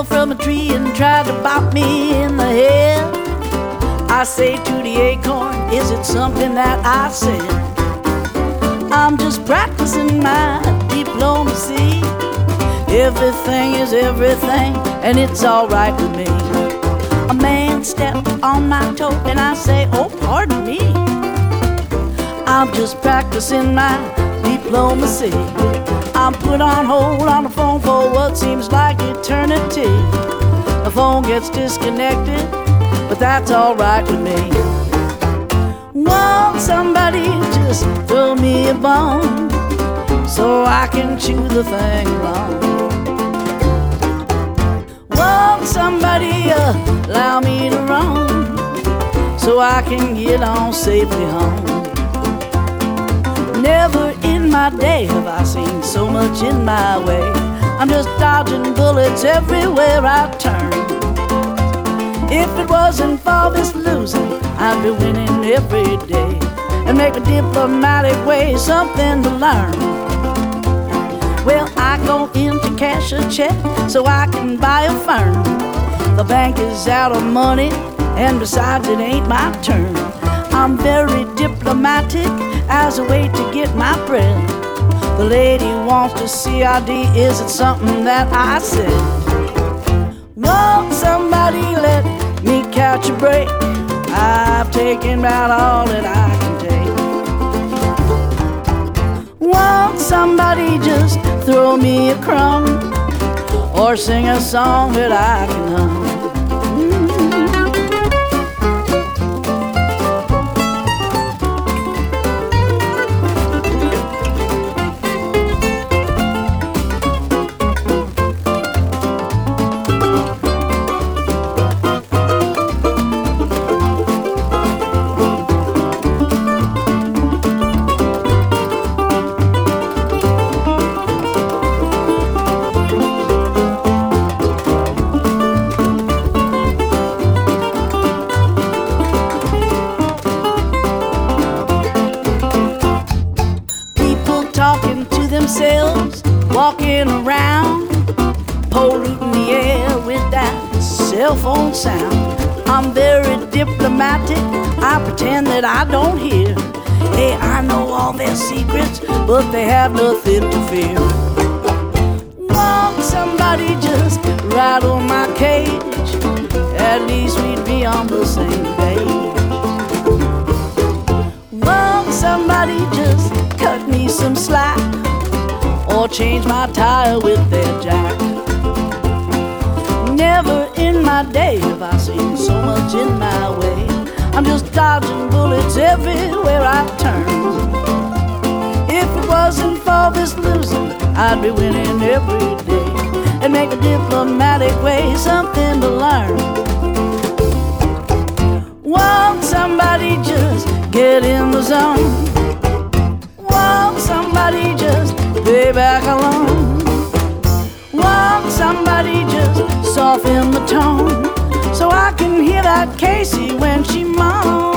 fell from a tree and tried to bop me in the head. I say to the acorn, is it something that I said? I'm just practicing my diplomacy. Everything is everything, and it's alright with me. A man stepped on my toe and I say, oh, pardon me. I'm just practicing my diplomacy. I'm put on hold on the phone for what seems like eternity. The phone gets disconnected, but that's alright with me. Won't somebody just throw me a bone so I can chew the thing along? Won't somebody allow me to roam so I can get on safely home? Never in my day have I seen so much in my way. I'm just dodging bullets everywhere I turn. If it wasn't for this losing, I'd be winning every day, and make a diplomatic way something to learn. Well, I go in to cash a check so I can buy a firm. The bank is out of money, and besides it ain't my turn. I'm very diplomatic as a way to get my bread. The lady wants to CID, is it something that I said? Won't somebody let me catch a break? I've taken about all that I can take. Won't somebody just throw me a crumb or sing a song that I can hum? Talking to themselves, walking around, polluting the air with that cell phone sound. I'm very diplomatic, I pretend that I don't hear. Hey, I know all their secrets, but they have nothing to fear. Won't somebody just rattle my cage? At least we'd be on the same page. Won't somebody just cut me some slack or change my tire with their jack? Never in my day have I seen so much in my way. I'm just dodging bullets everywhere I turn. If it wasn't for this losing, I'd be winning every day, and make a diplomatic way something to learn. Won't somebody just get in the zone? Won't somebody just pay back a loan? Won't somebody just soften the tone so I can hear that Casey when she moans?